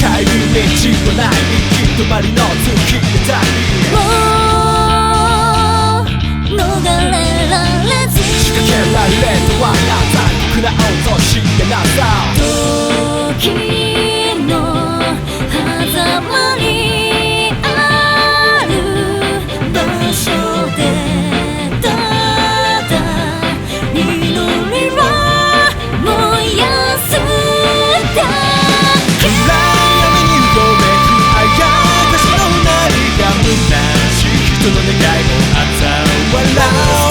帰る道はない行き止まりの月で旅もう逃れられず仕掛けられた罠残酷な落とし穴さ時の狭間にある場所でただ祈りは燃やすだけ暗闇にうごめくあやかしの涙虚しい人の願いを嘲笑う